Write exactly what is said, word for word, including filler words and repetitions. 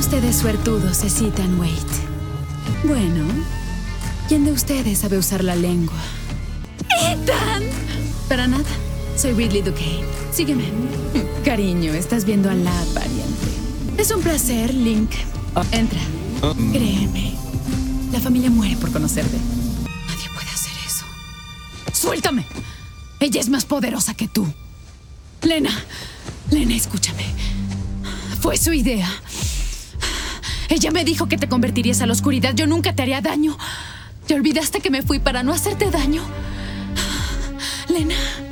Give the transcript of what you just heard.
ustedes suertudos, Ethan Wade. Bueno, ¿quién de ustedes sabe usar la lengua? ¡Ethan! Para nada. Soy Ridley Duquesne. Sígueme. Cariño, estás viendo a la pariente. Es un placer, Link. Oh, entra. Créeme. La familia muere por conocerte. Nadie puede hacer eso. ¡Suéltame! Ella es más poderosa que tú. Lena. Lena, escúchame. Fue su idea. Ella me dijo que te convertirías a la oscuridad. Yo nunca te haría daño. ¿Te olvidaste que me fui para no hacerte daño? Lena.